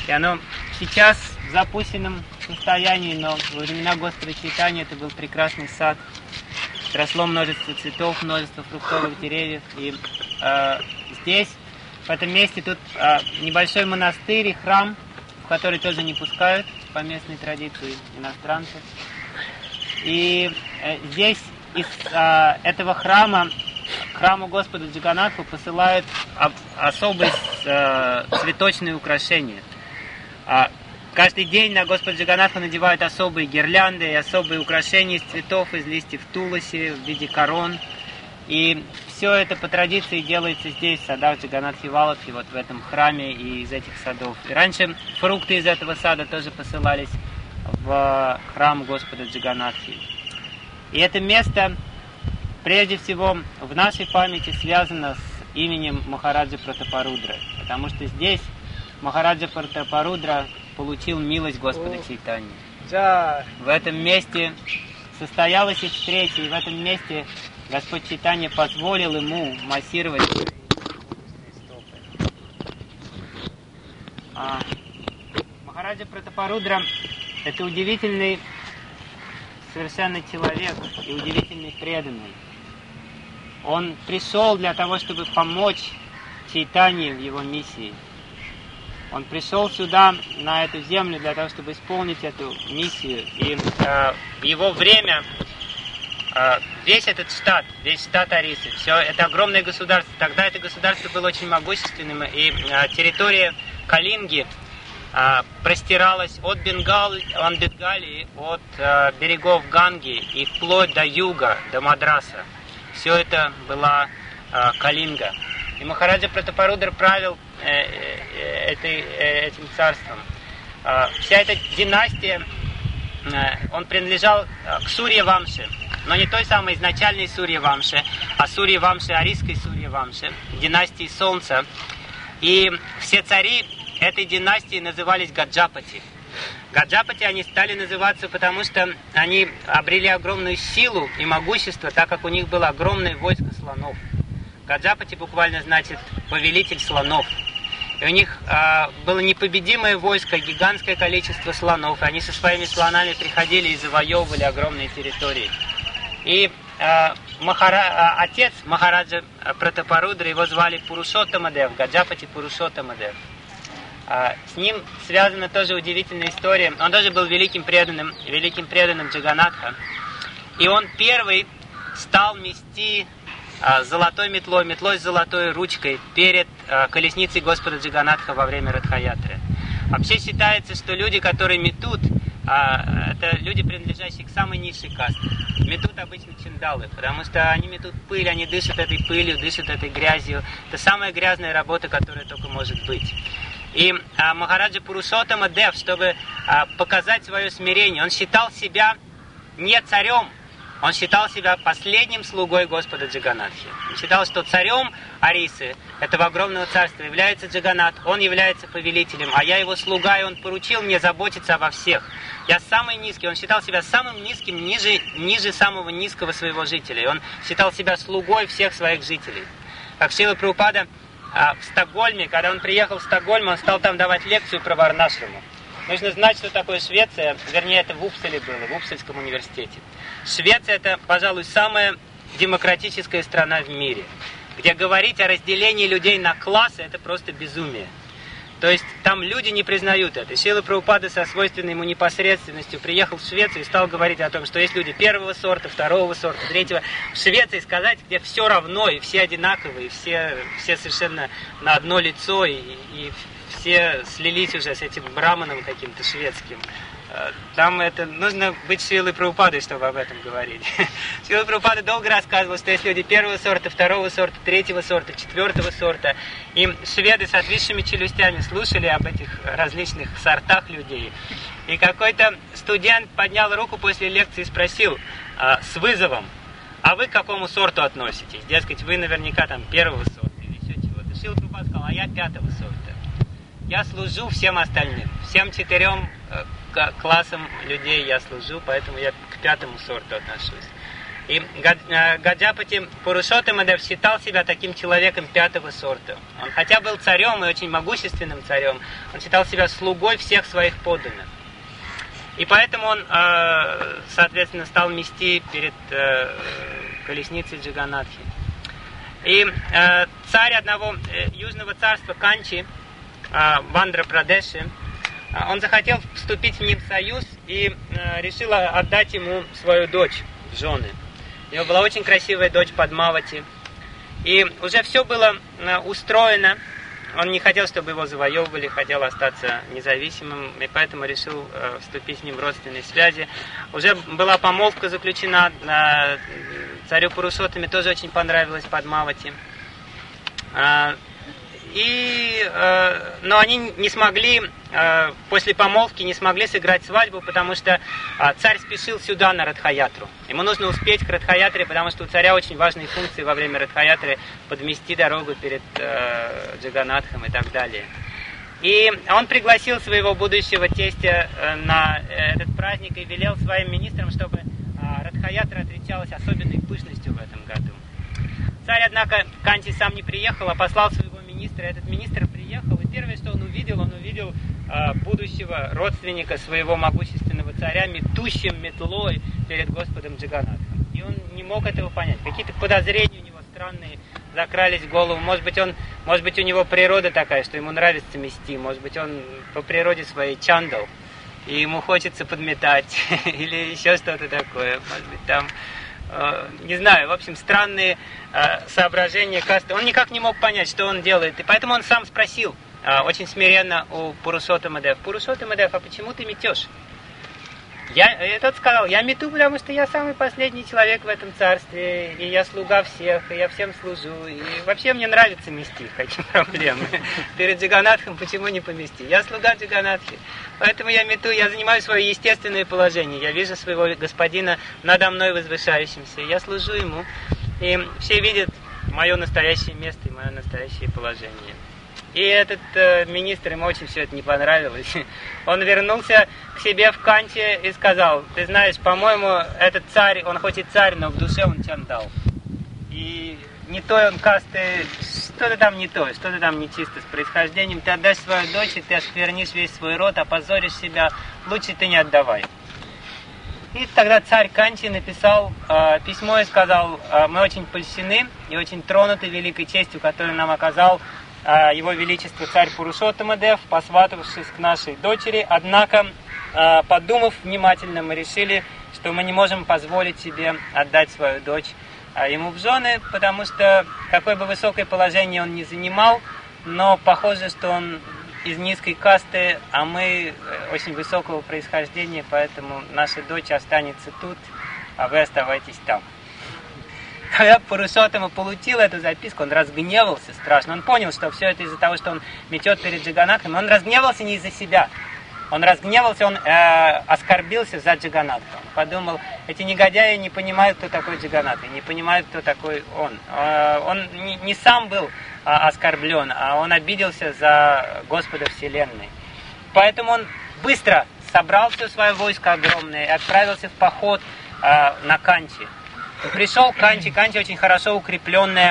И оно сейчас в запущенном состоянии, но во времена Господа Чайтаньи это был прекрасный сад. Росло множество цветов, множество фруктовых деревьев. И здесь, в этом месте, тут небольшой монастырь и храм, в который тоже не пускают по местной традиции иностранцев. И здесь из этого храма к храму Господа Джаганнатху посылают особые цветочные украшения. Каждый день на Господа Джаганнатху надевают особые гирлянды и особые украшения из цветов, из листьев туласи в виде корон. И все это по традиции делается здесь, в садах Джаганнатхи Валабхи, вот в этом храме и из этих садов. И раньше фрукты из этого сада тоже посылались в храм Господа Джаганнатхи. И это место, прежде всего, в нашей памяти связано с именем Махараджа Пратапарудры, потому что здесь Махараджа Пратапарудра получил милость Господа Чайтаньи. В этом месте состоялась их встреча, и в этом месте Господь Чайтанья позволил ему массировать стопы. Махараджа Пратапарудра – это удивительный совершенно человек и удивительный преданный. Он пришел для того, чтобы помочь Чайтанье в его миссии. Он пришел сюда, на эту землю, для того, чтобы исполнить эту миссию. И в его время весь этот штат, весь штат Орисы, все это огромное государство. Тогда это государство было очень могущественным, и территория Калинги простиралась от Бенгалии, от берегов Ганги и вплоть до юга, до Мадраса. Все это была Калинга. И Махараджа Пратапарудра правил этим царством. Вся эта династия, он принадлежал к Сурья-вамше, но не той самой изначальной Сурья-вамше, а Сурья-вамше, арийской Сурья-вамше, династии Солнца. И все цари этой династии назывались Гаджапати. Гаджапати они стали называться, потому что они обрели огромную силу и могущество, так как у них было огромное войско слонов. Гаджапати буквально значит «повелитель слонов». И у них было непобедимое войско, гигантское количество слонов. И они со своими слонами приходили и завоевывали огромные территории. И отец Махараджа Пратапарудры, его звали Пурушоттамадев, Гаджапати Пурушоттамадев. С ним связана тоже удивительная история. Он тоже был великим преданным Джаганнатха. И он первый стал мести золотой метлой с золотой ручкой перед колесницей Господа Джаганнатха во время Радха-ятры. Вообще считается, что люди, которые метут, это люди, принадлежащие к самой низшей касте. Метут обычно чандалы, потому что они метут пыль, они дышат этой пылью, дышат этой грязью. Это самая грязная работа, которая только может быть. И Махараджа Пурушоттамадев, чтобы показать свое смирение, он считал себя не царем, он считал себя последним слугой Господа Джаганнатхи. Он считал, что царем Орисы, этого огромного царства, является Джаганнат, он является повелителем, а я его слуга, и он поручил мне заботиться обо всех. Я самый низкий, он считал себя самым низким, ниже самого низкого своего жителя. И он считал себя слугой всех своих жителей. Как Шрила Прабхупада в Стокгольме, когда он приехал в Стокгольм, он стал там давать лекцию про Варнашраму. Нужно знать, что такое Швеция, вернее, это в Упсале было, в Упсальском университете. Швеция – это, пожалуй, самая демократическая страна в мире, где говорить о разделении людей на классы – это просто безумие. То есть там люди не признают это. Шрила Прабхупада со свойственной ему непосредственностью приехал в Швецию и стал говорить о том, что есть люди первого сорта, второго сорта, третьего. В Швеции сказать, где все равно, и все одинаковые, и все совершенно на одно лицо, и все слились уже с этим браманом каким-то шведским. Там это нужно быть Шрилой Прабхупадой, чтобы об этом говорить. Шрила Прабхупада долго рассказывал, что есть люди первого сорта, второго сорта, третьего сорта, четвертого сорта. И шведы с отвисшими челюстями слушали об этих различных сортах людей. И какой-то студент поднял руку после лекции и спросил с вызовом: а вы к какому сорту относитесь? Дескать, вы наверняка там первого сорта или еще чего-то. Шрила Прабхупада сказал: а я пятого сорта. Я служу всем остальным, всем 4 классам людей я служу, поэтому я к 5 сорту отношусь. И Гаджапати Пурушоттамадев считал себя таким человеком 5-го сорта. Он хотя был царем и очень могущественным царем, он считал себя слугой всех своих подданных. И поэтому он, соответственно, стал мести перед колесницей Джаганатхи. И царь одного южного царства Канчи, в Андхра-Прадеше, он захотел вступить с ним в союз и решил отдать ему свою дочь в жены. У него была очень красивая дочь Падмавати. И уже все было устроено. Он не хотел, чтобы его завоевывали, хотел остаться независимым, и поэтому решил вступить с ним в родственные связи. Уже была помолвка заключена, царю Пурушоттаме тоже очень понравилась Падмавати. Но они не смогли, после помолвки не смогли сыграть свадьбу, потому что царь спешил сюда на Радха-ятру. Ему нужно успеть к Радха-ятре, потому что у царя очень важные функции во время Радха-ятры подмести дорогу перед Джаганатхом и так далее. И он пригласил своего будущего тестя на этот праздник и велел своим министрам, чтобы Радха-ятра отличалась особенной пышностью в этом году. Царь, однако, Канти сам не приехал, а послал своего министра. Этот министр приехал, и первое, что он увидел будущего родственника своего могущественного царя, метущим метлой перед Господом Джаганатхом. И он не мог этого понять. Какие-то подозрения у него странные закрались в голову. Может быть, у него природа такая, что ему нравится мести. Может быть, он по природе своей чандал, и ему хочется подметать, или еще что-то такое. Может быть, там... не знаю, в общем, странные соображения касты. Он никак не мог понять, что он делает. И поэтому он сам спросил очень смиренно у Пурушоттамадев: Пурушоттамадев, а почему ты метешь? И тот сказал: я мету, потому что я самый последний человек в этом царстве, и я слуга всех, и я всем служу, и вообще мне нравится мести, какие проблемы. Перед Джаганатхом почему не помести? Я слуга Джаганатхи, поэтому я мету, я занимаю свое естественное положение, я вижу своего господина надо мной возвышающимся, я служу ему, и все видят мое настоящее место и мое настоящее положение. И этот министр, ему очень все это не понравилось. Он вернулся к себе в Канче и сказал: ты знаешь, по-моему, этот царь, он хоть и царь, но в душе он чандал. И не той он касты, что-то там не то, что-то там нечисто с происхождением. Ты отдашь свою дочь, и ты осквернишь весь свой род, опозоришь себя, лучше ты не отдавай. И тогда царь Канчи написал письмо и сказал: мы очень польщены и очень тронуты великой честью, которую нам оказал Его Величество царь Пурушоттамадев, посватавшись к нашей дочери. Однако, подумав внимательно, мы решили, что мы не можем позволить себе отдать свою дочь ему в жены, потому что какое бы высокое положение он ни занимал, но похоже, что он из низкой касты, а мы очень высокого происхождения, поэтому наша дочь останется тут, а вы оставайтесь там. Когда Пурушоттама получил эту записку, он разгневался страшно. Он понял, что все это из-за того, что он метет перед Джаганатхом. Он разгневался не из-за себя. Он разгневался, он оскорбился за Джаганатха. Он подумал: эти негодяи не понимают, кто такой Джаганатха, не понимают, кто такой он. Он не сам был оскорблен, а он обиделся за Господа Вселенной. Поэтому он быстро собрал все свое войско огромное и отправился в поход на Канчи. Пришел к Канчи. Канчи очень хорошо укрепленный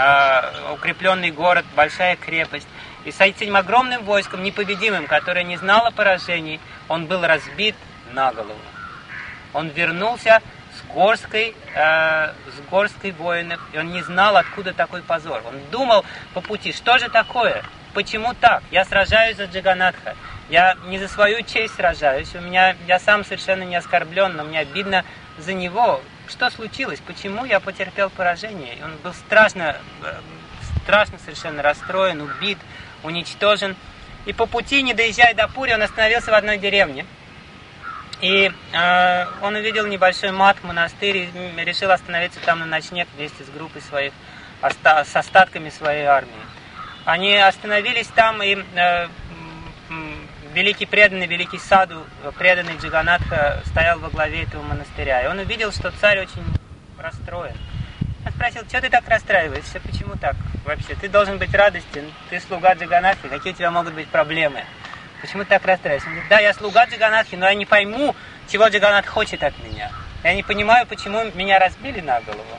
город, большая крепость. И с этим огромным войском, непобедимым, которое не знало поражений, он был разбит на голову. Он вернулся с горсткой воинов, и он не знал, откуда такой позор. Он думал по пути: что же такое? Почему так? Я сражаюсь за Джаганатха. Я не за свою честь сражаюсь. Я сам совершенно не оскорблен, но мне обидно за него. Что случилось? Почему я потерпел поражение? И он был страшно совершенно расстроен, убит, уничтожен. И по пути, не доезжая до Пури, он остановился в одной деревне. И он увидел небольшой мат, монастырь, и решил остановиться там на ночлег вместе с группой своих, с остатками своей армии. Они остановились там, и великий саду, преданный Джаганатха, стоял во главе этого монастыря. И он увидел, что царь очень расстроен. Он спросил: что ты так расстраиваешься? Почему так вообще? Ты должен быть радостен, ты слуга Джаганатхи, какие у тебя могут быть проблемы? Почему ты так расстраиваешься? Он говорит: да, я слуга Джаганатхи, но я не пойму, чего Джаганатх хочет от меня. Я не понимаю, почему меня разбили на голову.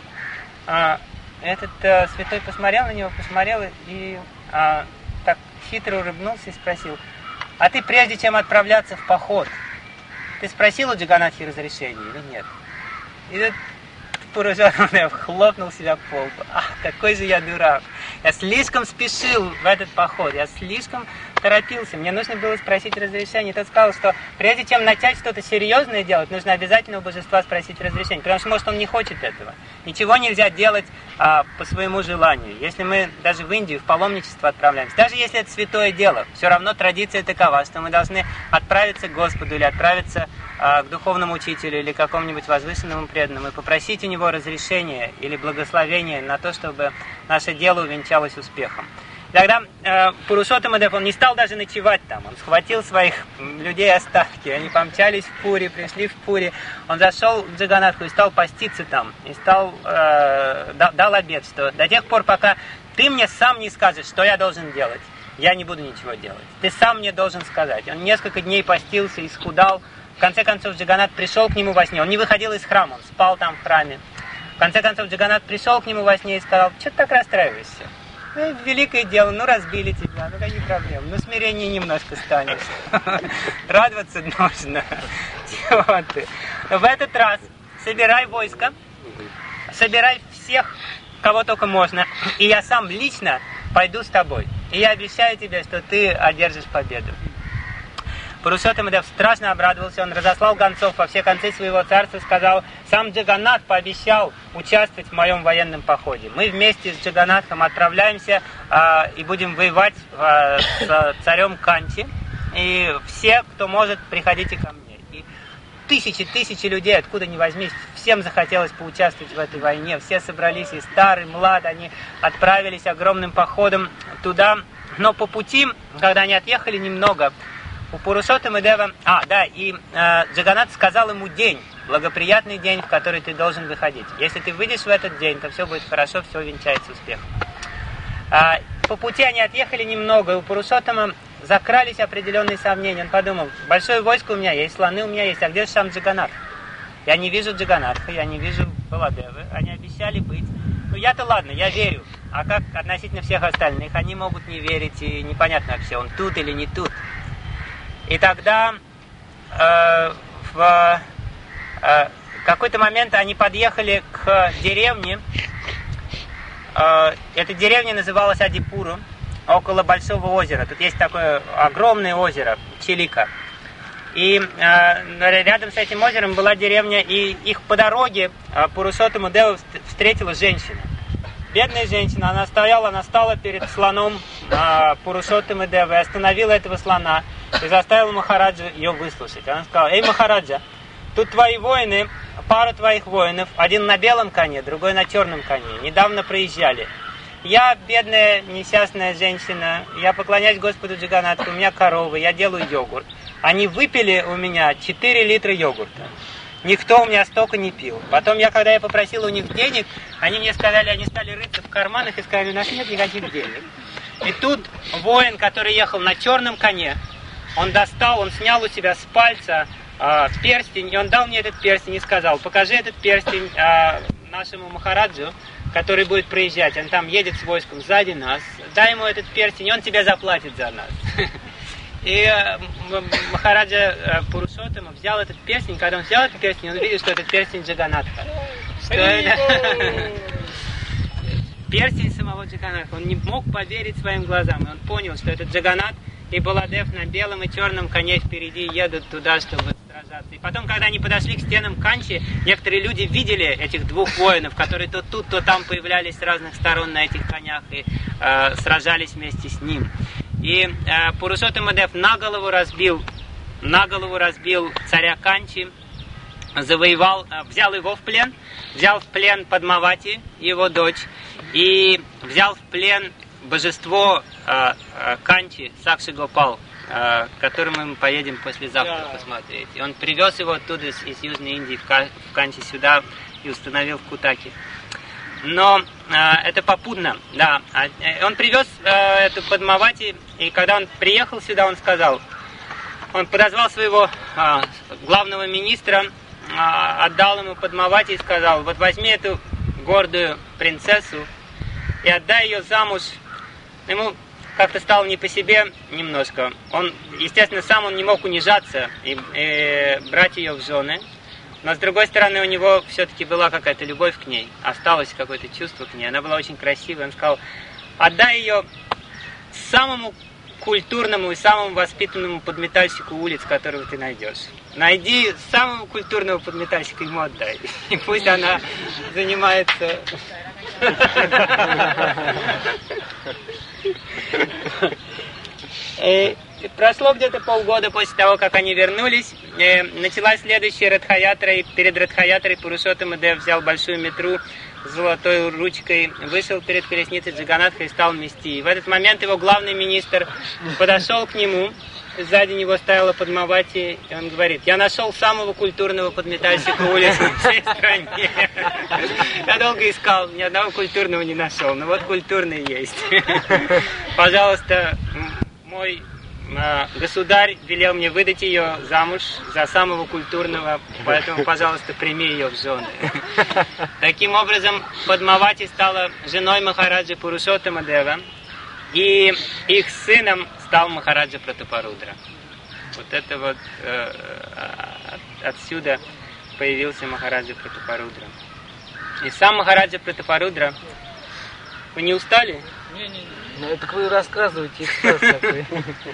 Этот святой посмотрел на него, и так хитро улыбнулся и спросил: а ты прежде чем отправляться в поход, ты спросил у Джаганатхи разрешения или нет? И этот Пурушоттама Дев хлопнул себя по лбу. Ах, какой же я дурак. Я слишком спешил в этот поход, я слишком торопился. Мне нужно было спросить разрешение. Тот сказал, что прежде чем начать что-то серьезное делать, нужно обязательно у божества спросить разрешение. Потому что, может, он не хочет этого. Ничего нельзя делать по своему желанию. Если мы даже в Индию, в паломничество отправляемся, даже если это святое дело, все равно традиция такова, что мы должны отправиться к Господу или отправиться к духовному учителю или какому-нибудь возвышенному преданному и попросить у него разрешения или благословения на то, чтобы наше дело увенчалось успехом. Тогда Пурушоттама Дев, он не стал даже ночевать там. Он схватил своих людей остатки. Они помчались в Пури, пришли в Пури. Он зашел в Джаганатху и стал поститься там. И дал обет, что до тех пор, пока ты мне сам не скажешь, что я должен делать, я не буду ничего делать. Ты сам мне должен сказать. Он несколько дней постился, исхудал. В конце концов, Джаганат пришел к нему во сне. Он не выходил из храма, он спал там в храме. В конце концов, Джаганат пришел к нему во сне и сказал: что ты так расстраиваешься? Великое дело, разбили тебя, какие проблемы, смирение немножко станешь. Радоваться нужно. Чего ты? В этот раз собирай войско, собирай всех, кого только можно, и я сам лично пойду с тобой. И я обещаю тебе, что ты одержишь победу. Пурушоттама Дев страшно обрадовался, он разослал гонцов во все концы своего царства, сказал: сам Джаганнат пообещал участвовать в моем военном походе. Мы вместе с Джаганнатхом отправляемся и будем воевать с царем Канчи. И все, кто может, приходите ко мне. И тысячи людей, откуда ни возьмись, всем захотелось поучаствовать в этой войне. Все собрались, и старый, и млад, они отправились огромным походом туда. Но по пути, когда они отъехали немного, у Пурушоттамы Дева... Джаганнат сказал ему день, благоприятный день, в который ты должен выходить. Если ты выйдешь в этот день, то все будет хорошо, все венчается успехом. По пути они отъехали немного, и у Пурушоттама закрались определенные сомнения. Он подумал: большое войско у меня есть, слоны у меня есть, а где же сам Джаганнат? Я не вижу Джаганнатха, я не вижу Баладевы, они обещали быть. Ну я-то ладно, я верю. А как относительно всех остальных? Они могут не верить, и непонятно вообще, он тут или не тут. И тогда в какой-то момент они подъехали к деревне. Эта деревня называлась Адипуру, около Большого озера. Тут есть такое огромное озеро, Чилика. И рядом с этим озером была деревня, и их по дороге Пурушоттаму Деву встретила женщина. Бедная женщина, она стала перед слоном Пурушоттамы Девы, остановила этого слона и заставила Махараджа ее выслушать. Она сказала: эй, Махараджа, тут твои воины, пара твоих воинов, один на белом коне, другой на черном коне, недавно проезжали. Я бедная, несчастная женщина, я поклоняюсь Господу Джаганнатху, у меня коровы, я делаю йогурт. Они выпили у меня 4 литра йогурта. Никто у меня столько не пил. Потом, когда я попросил у них денег, они мне сказали, они стали рыться в карманах и сказали: у нас нет никаких денег. И тут воин, который ехал на черном коне, он снял у себя с пальца перстень, и он дал мне этот перстень и сказал: покажи этот перстень нашему Махараджу, который будет проезжать. Он там едет с войском сзади нас. Дай ему этот перстень, он тебе заплатит за нас. И Махараджа Пурушоттама взял этот перстень. Когда он взял этот перстень, он видел, что этот перстень Джаганнатха. Перстень самого Джаганнатха. Он не мог поверить своим глазам. И он понял, что этот Джаганнат и Баладев на белом и черном коне впереди едут туда, чтобы сражаться. И потом, когда они подошли к стенам Канчи, некоторые люди видели этих двух воинов, которые то тут, то там появлялись с разных сторон на этих конях и сражались вместе с ним. И Пурушоттама Дев на голову разбил царя Канчи, взял его в плен, взял в плен Падмавати, его дочь, и взял в плен божество Канчи, Сакши Гопал, к которому мы поедем послезавтра посмотреть. И он привез его оттуда из Южной Индии в Канчи сюда и установил в Кутаке. Но это попутно, да. Он привез эту Падмавати, и когда он приехал сюда, он подозвал своего главного министра отдал ему Падмавати и сказал: вот возьми эту гордую принцессу и отдай ее замуж. Ему как-то стало не по себе немножко. Он, естественно, сам он не мог унижаться и брать ее в жены. Но, с другой стороны, у него все-таки была какая-то любовь к ней. Осталось какое-то чувство к ней. Она была очень красивая. Он сказал: отдай ее самому культурному и самому воспитанному подметальщику улиц, которого ты найдешь. Найди самого культурного подметальщика, ему отдай. И пусть она занимается... Прошло где-то полгода после того, как они вернулись. Началась следующая Радха-ятра, и перед Радха-ятрой Пурушоттама Дев взял большую метру с золотой ручкой, вышел перед колесницей Джаганатха и стал мести. И в этот момент его главный министр подошел к нему, сзади него стояла Падмавати, и он говорит: я нашел самого культурного подметальщика улиц в всей стране. Я долго искал, ни одного культурного не нашел, но вот культурный есть. Пожалуйста, мой государь велел мне выдать ее замуж за самого культурного, поэтому, пожалуйста, прими ее в жены. Таким образом, Падмавати стала женой Махараджи Пурушоттама Дева, и их сыном стал Махараджа Пратапарудра. Вот это вот отсюда появился Махараджа Пратапарудра. И сам Махараджа Пратапарудра... Вы не устали? Не. Ну, это вы рассказываете экспресс такой.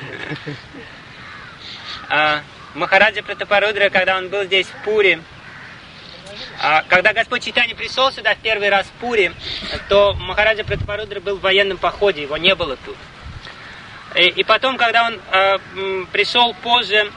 Махараджа Пратапарудра, когда он был здесь в Пури, когда Господь Чайтанья пришел сюда в первый раз в Пури, то Махараджа Пратапарудра был в военном походе, его не было тут. И потом, когда он пришел позже,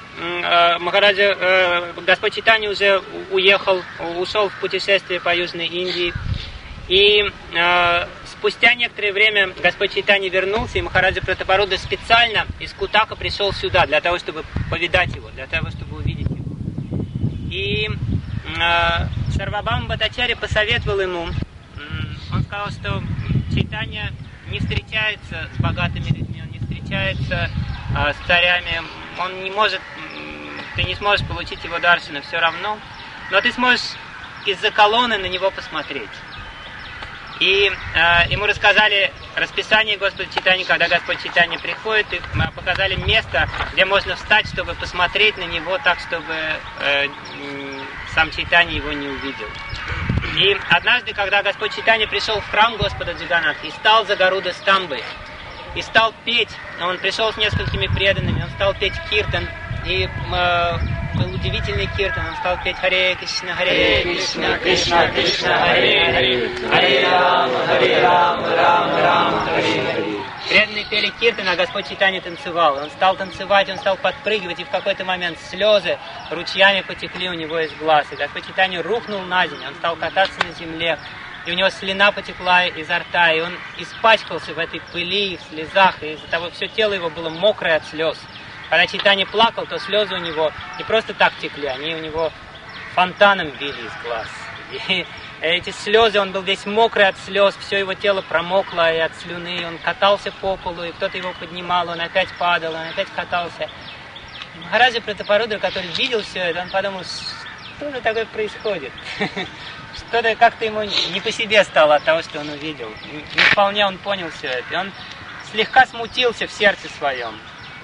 Господь Чайтанья уже ушел в путешествие по Южной Индии. И спустя некоторое время Господь Чайтанья вернулся, и Махараджа Пратапарудра специально из Кутака пришел сюда, для того, чтобы повидать его, для того, чтобы увидеть его. И Сарвабхаума Бхаттачарья посоветовал ему, он сказал, что Чайтанья не встречается с богатыми людьми, он не встречается с царями, он не может, ты не сможешь получить его даршана все равно, но ты сможешь из-за колонны на него посмотреть. И ему рассказали расписание Господа Чайтаньи, когда Господь Чайтанья приходит, и показали место, где можно встать, чтобы посмотреть на него так, чтобы сам Чайтанья его не увидел. И однажды, когда Господь Чайтанья пришел в храм Господа Джаганатха и стал за Гаруда Стамбой, и стал петь, он пришел с несколькими преданными, он стал петь киртан, и был удивительный киртан, он стал петь Харе Кришна, Кришна Кришна, Харе Рама, Рама Харе. Преданные пели киртан, а Господь Чайтанья танцевал. Он стал танцевать, он стал подпрыгивать, и в какой-то момент слезы ручьями потекли у него из глаз. И Господь Чайтанья рухнул на землю, он стал кататься на земле, и у него слюна потекла изо рта, и он испачкался в этой пыли, в слезах, и из-за того все тело его было мокрое от слез. Когда Чайтанья плакал, то слезы у него не просто так текли, они у него фонтаном били из глаз. И эти слезы, он был весь мокрый от слез, все его тело промокло и от слюны, он катался по полу, и кто-то его поднимал, он опять падал, он опять катался. Махараджа Пратапарудра, который видел все это, он подумал, что же такое происходит? Что-то как-то ему не по себе стало от того, что он увидел. Не вполне он понял все это. И он слегка смутился в сердце своем.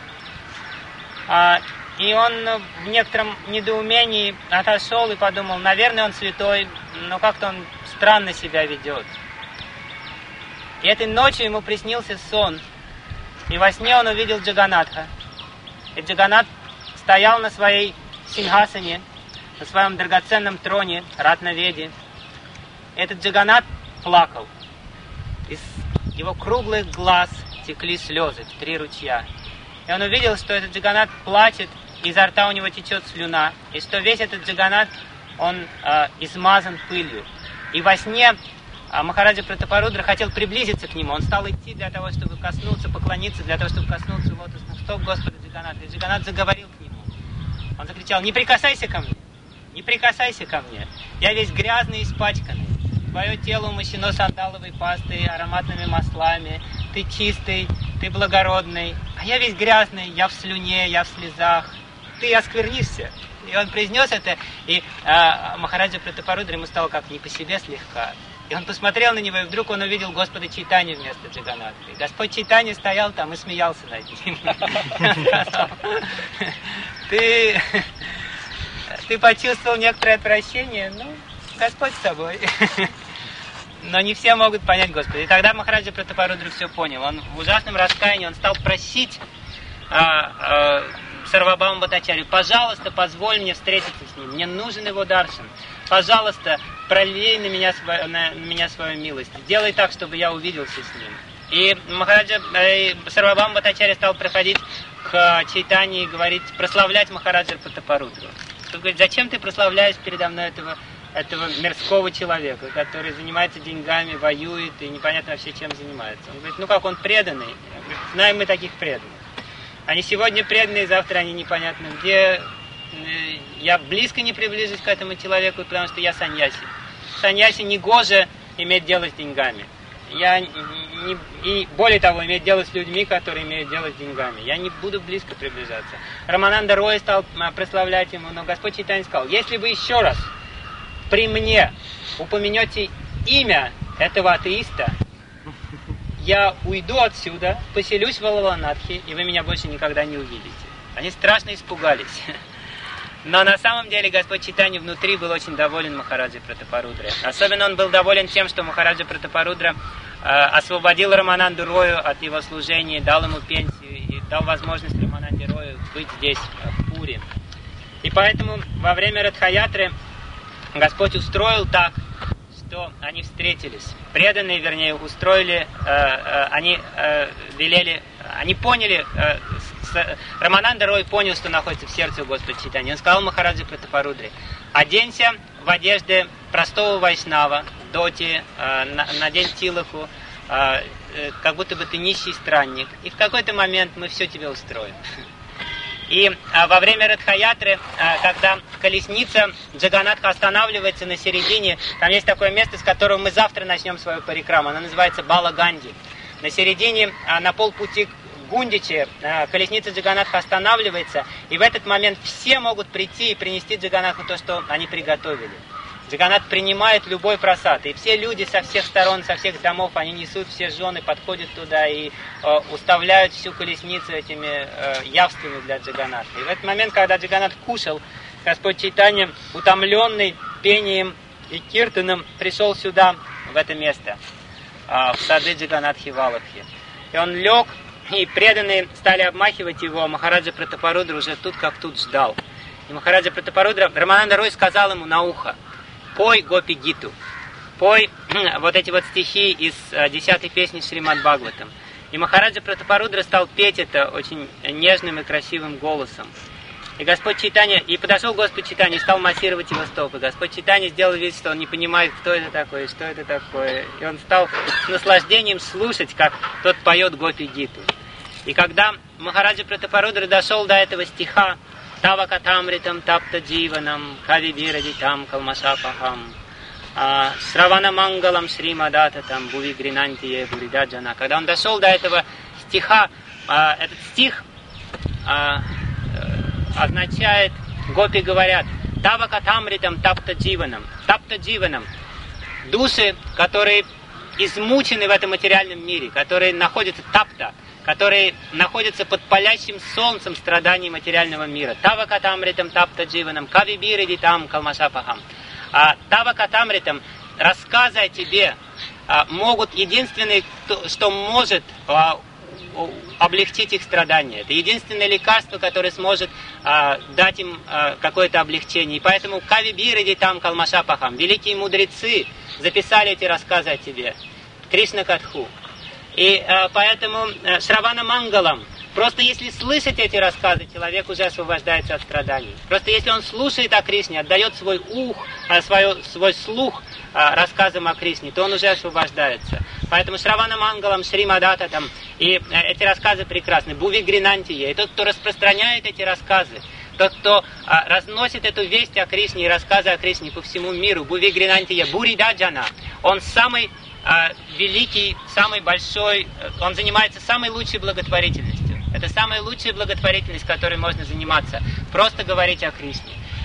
И он в некотором недоумении отошел и подумал, наверное, он святой, но как-то он странно себя ведет. И этой ночью ему приснился сон. И во сне он увидел Джаганатха. И Джаганат стоял на своей сингхасане, на своем драгоценном троне, Ратнаведи. И этот Джаганат плакал. Из его круглых глаз текли слезы, 3 ручья. И он увидел, что этот Джаганат плачет, изо рта у него течет слюна, и что весь этот Джаганат, он измазан пылью. И во сне Махараджа Пратапарудра хотел приблизиться к нему. Он стал идти для того, чтобы коснуться, поклониться, для того, чтобы коснуться лотосных стоп Господа Джаганата. И Джаганат заговорил к нему. Он закричал, не прикасайся ко мне, не прикасайся ко мне. Я весь грязный и испачканный. Твое тело умощено сандаловой пастой, ароматными маслами. Ты чистый, ты благородный. А я весь грязный, я в слюне, я в слезах. Ты осквернишься. И он произнес это, и Махараджа Пратапарудра ему стало как не по себе слегка. И он посмотрел на него, и вдруг он увидел Господа Чайтанью вместо Джаганатхи. Господь Чайтанья стоял там и смеялся над ним. Он сказал: ты почувствовал некоторое отвращение? Ну, Господь с тобой. Но не все могут понять Господа. И тогда Махараджа Пратапарудра все понял. Он в ужасном раскаянии, он стал просить Сарвабхаума Бхаттачарью: пожалуйста, позволь мне встретиться с ним. Мне нужен его даршан. Пожалуйста, пролей на меня свою милость. Делай так, чтобы я увиделся с ним. И Махараджа Сарвабхаума Бхаттачарья стал проходить к Чайтанье и говорить, прославлять Махараджа Пратапарудру. Он говорит: зачем ты прославляешь передо мной этого мирского человека, который занимается деньгами, воюет и непонятно вообще чем занимается? Он говорит: ну как, он преданный. Говорит: знаем мы таких преданных. Они сегодня преданные, завтра они непонятно где. Я близко не приближусь к этому человеку, потому что я саньяси. Саньяси негоже иметь дело с деньгами. И более того, иметь дело с людьми, которые имеют дело с деньгами. Я не буду близко приближаться. Рамананда Рой стал прославлять ему, но Господь Чайтанья сказал: если вы еще раз при мне упомянете имя этого атеиста, я уйду отсюда, поселюсь в Алаванадхе, и вы меня больше никогда не увидите. Они страшно испугались. Но на самом деле Господь Чайтанья внутри был очень доволен Махараджей Пратапарудре. Особенно он был доволен тем, что Махараджа Пратапарудра освободил Рамананду Рою от его служения, дал ему пенсию и дал возможность Рамананде Рою быть здесь, в Пури. И поэтому во время Радхаятры Господь устроил так, что они встретились. Преданные, вернее, устроили, они поняли, Рамананда Рой понял, что находится в сердце у Господа Чайтаньи. Он сказал Махараджа Пратапарудре: оденься в одежды простого вайшнава, доти, надень тилаху, как будто бы ты нищий странник. И в какой-то момент мы все тебе устроим. И во время Радхаятры, когда колесница Джаганатха останавливается на середине, там есть такое место, с которого мы завтра начнем свою парикраму. Оно называется Балаганди. На середине, на полпути к Гундиче, колесница Джаганатха останавливается, и в этот момент все могут прийти и принести Джаганатху то, что они приготовили. Джаганатх принимает любой прасад, и все люди со всех сторон, со всех домов, они несут, все жены подходят туда и уставляют всю колесницу этими явствами для Джаганатха. И в этот момент, когда Джаганатх кушал, Господь Чайтанья, утомленный пением и киртаном, пришел сюда, в это место, в сады Джаганатхи Валабхи. И он лег, и преданные стали обмахивать его, а Махараджа Пратапарудра уже тут как тут ждал. И Махараджа Пратапарудра, Рамананда Рой сказал ему на ухо: пой Гопи Гиту, пой вот эти вот стихи из 10-й песни Шримад Бхагаватам. И Махараджа Пратапарудра стал петь это очень нежным и красивым голосом. И Господь Чайтанья, и подошел Господь Чайтанья и стал массировать его стопы. Господь Чайтанья сделал вид, что он не понимает, кто это такое, что это такое. И он стал с наслаждением слушать, как тот поет Гопи Гиту. И когда Махараджа Пратапарудра дошел до этого стиха: Тава катамритам тапта дживанам кави бирадитам калмашапахам Сравана мангалам шримадататам буви гринантие буридаджана. Когда он дошел до этого стиха, этот стих означает, гопи говорят: Тава катамритам тапта дживанам. Тапта дживанам. Души, которые измучены в этом материальном мире, которые находятся тапта, которые находятся под палящим солнцем страданий материального мира. Тава катамритам тапта дживанам кави бирадитам калмашапахам. Тава катамритам, рассказы о тебе могут, единственное, что может облегчить их страдания. Это единственное лекарство, которое сможет дать им какое-то облегчение. И поэтому кави бирадитам калмашапахам, великие мудрецы записали эти рассказы о тебе. Кришна Катху. И поэтому Шравана Мангалам, просто если слышать эти рассказы, человек уже освобождается от страданий. Просто если он слушает о Кришне, отдает свой свой слух рассказам о Кришне, то он уже освобождается. Поэтому Шравана Мангалам, Шримадата там, и эти рассказы прекрасны. Буви Гринантия. И тот, кто распространяет эти рассказы, тот, кто разносит эту весть о Кришне и рассказы о Кришне по всему миру, Буви Гринантия, Буридаджана, он самый великий, самый большой, он занимается самой лучшей благотворительностью. Это самая лучшая благотворительность, которой можно заниматься. Просто говорить о Кришне.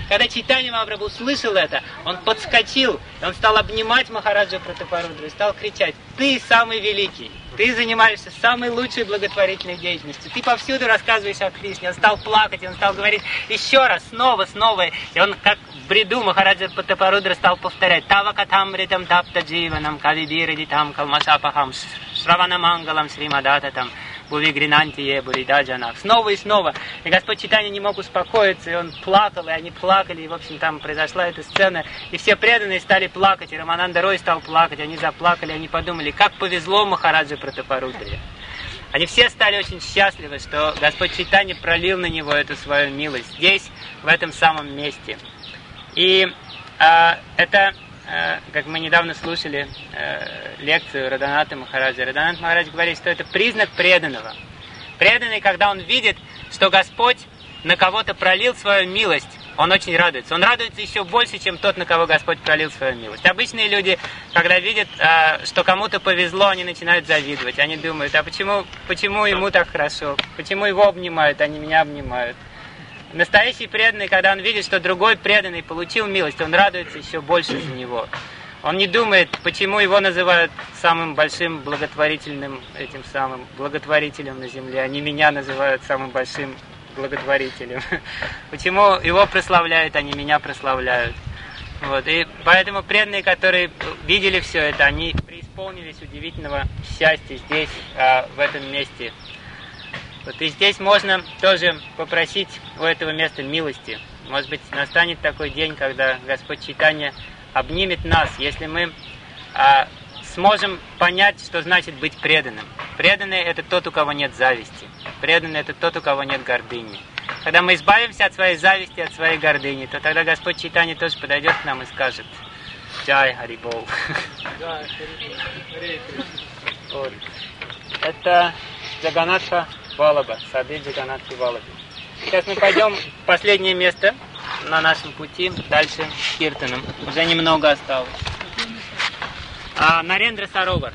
когда Чайтанья Махапрабху услышал это, он подскочил, он стал обнимать Махараджа Пратапарудру и стал кричать: «Ты самый великий! Ты занимаешься самой лучшей благотворительной деятельностью. Ты повсюду рассказываешь о Кришне». Он стал плакать, и он стал говорить еще раз, снова. И он, как в бреду, Махараджа Пратапарудра стал повторять: «Тава катам ритам тапта дживанам, кавибиридитам калмашапахам, шраванамангалам сримадататам, бувигринантие буридаджанах». Снова и снова. И Господь Чайтанья не мог успокоиться, и он плакал, и они плакали, и, в общем, там произошла эта сцена. И все преданные стали плакать, и Рамананда Рой стал плакать, они заплакали, они подумали, как повезло Махараджа Пратапарудре. Они все стали очень счастливы, что Господь Чайтанья пролил на него эту свою милость здесь, в этом самом месте. И это, как мы недавно слушали лекцию Радханата Махараджа. Радханат Махарадж говорит, что это признак преданного. Преданный, когда он видит, что Господь на кого-то пролил свою милость, он очень радуется. Он радуется еще больше, чем тот, на кого Господь пролил свою милость. Обычные люди, когда видят, что кому-то повезло, они начинают завидовать. Они думают: а почему ему так хорошо? Почему его обнимают, а не меня обнимают? Настоящий преданный, когда он видит, что другой преданный получил милость, он радуется еще больше за него. Он не думает, почему его называют самым большим благотворительным, этим самым благотворителем на земле, а не меня называют самым большим благотворителем. Почему его прославляют, а не меня прославляют. Вот. И поэтому преданные, которые видели все это, они преисполнились удивительного счастья здесь, в этом месте. Вот. И здесь можно тоже попросить у этого места милости. Может быть, настанет такой день, когда Господь Чайтанья обнимет нас, если мы сможем понять, что значит быть преданным. Преданный — это тот, у кого нет зависти. Преданный — это тот, у кого нет гордыни. Когда мы избавимся от своей зависти, от своей гордыни, то тогда Господь Чайтанья тоже подойдет к нам и скажет: «Джай Харибол». Вот. Это Джаганатха Валаба, сады Джаганатхи Валабы. Сейчас мы пойдем в последнее место на нашем пути, дальше к Киртанам. Уже немного осталось. Нарендра Саровар.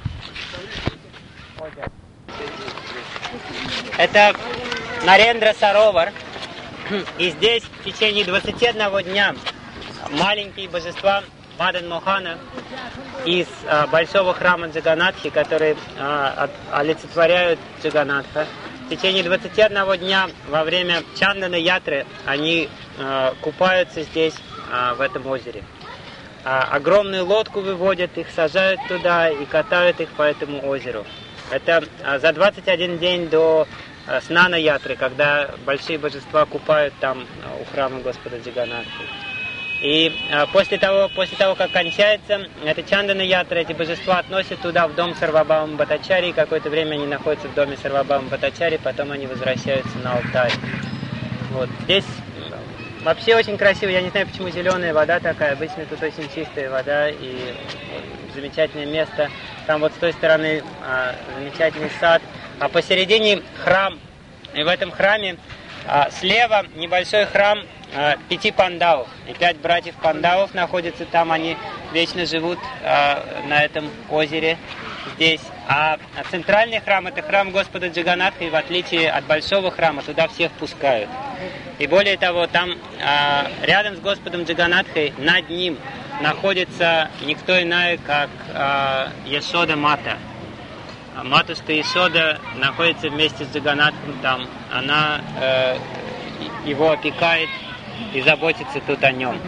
Это Нарендра Саровар. И здесь в течение 21 дня маленькие божества Мадан Мохана из большого храма Джаганатхи, которые олицетворяют Джаганатха, в течение 21 дня во время Чандана Ятры они купаются здесь, в этом озере. Огромную лодку выводят, их сажают туда и катают их по этому озеру. Это за 21 день до Снана Ятры, когда большие божества купают там у храма Господа Джаганатхи. И после того, как кончается эта Чандана Ятра, эти божества относят туда, в дом Сарвабхаума Бхаттачарьи, и какое-то время они находятся в доме Сарвабхаума Бхаттачарьи, потом они возвращаются на Алтай. Вот. Здесь вообще очень красиво, я не знаю, почему зеленая вода такая, обычно тут очень чистая вода и замечательное место. Там вот с той стороны замечательный сад, а посередине храм, и в этом храме слева небольшой храм 5 пандавов, и 5 братьев пандавов находятся там, они вечно живут на этом озере здесь. А центральный храм — это храм Господа Джаганатха, и в отличие от большого храма, туда всех пускают. И более того, там рядом с Господом Джаганатхой, над ним находится никто иная, как Яшода Мата. Матушка Яшода находится вместе с Джаганатхом там. Она его опекает и заботится тут о нем.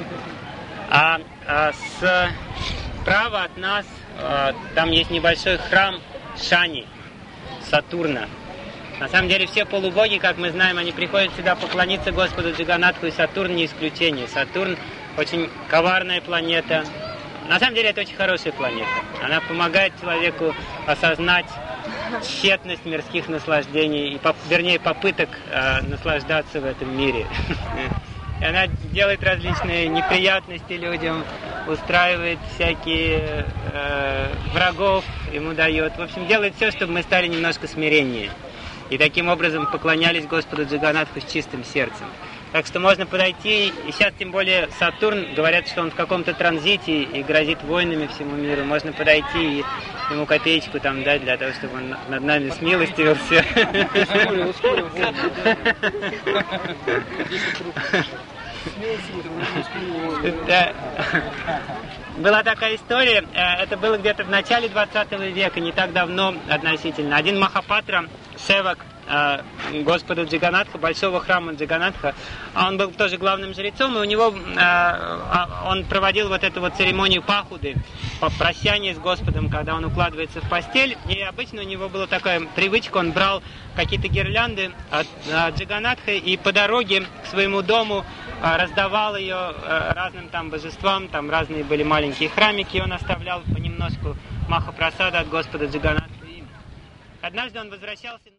Справа от нас там есть небольшой храм Шани, Сатурна. На самом деле все полубоги, как мы знаем, они приходят сюда поклониться Господу Джаганатху, и Сатурн не исключение. Сатурн очень коварная планета. На самом деле это очень хорошая планета. Она помогает человеку осознать тщетность мирских наслаждений, вернее попыток наслаждаться в этом мире. И она делает различные неприятности людям, устраивает всякие врагов, ему дает. В общем, делает все, чтобы мы стали немножко смиреннее. И таким образом поклонялись Господу Джаганатху с чистым сердцем. Так что можно подойти, и сейчас тем более Сатурн, говорят, что он в каком-то транзите и грозит войнами всему миру. Можно подойти и ему копеечку там дать, для того, чтобы он над нами смилостивился. Была такая история, это было где-то в начале 20 века, не так давно относительно. Один Махапатра, севак Господа Джаганатха, большого храма Джаганатха, он был тоже главным жрецом, и у него он проводил вот эту вот церемонию пахуды, прощание с Господом, когда он укладывается в постель, и обычно у него была такая привычка, он брал какие-то гирлянды от Джаганатха и по дороге к своему дому раздавал ее разным там божествам, там разные были маленькие храмики, и он оставлял понемножку Махапрасада от Господа Джаганатха. Однажды он возвращался...